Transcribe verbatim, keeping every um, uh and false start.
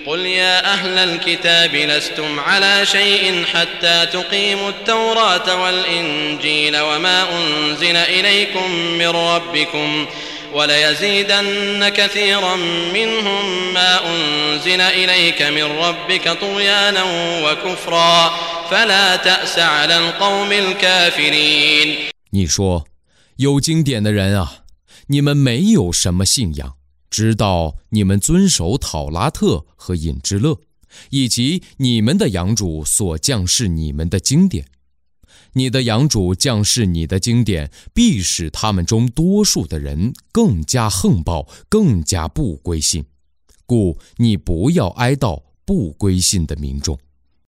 قل يا أهل الكتاب لستم على شيء حتى تقيموا التوراة والإنجيل وما أنزل إليكم من ربكم وليزيدن كثيرا منهم ما أنزل إليك من ربك طغيانا وكفرا فلا تأس على القوم الكافرين。 你说，有经典的人啊，你们没有什么信仰，直到你们遵守讨拉特和隐之勒，以及你们的养主所降示你们的经典。你的养主降示你的经典，必使他们中多数的人更加横暴，更加不归信。故你不要哀悼不归信的民众。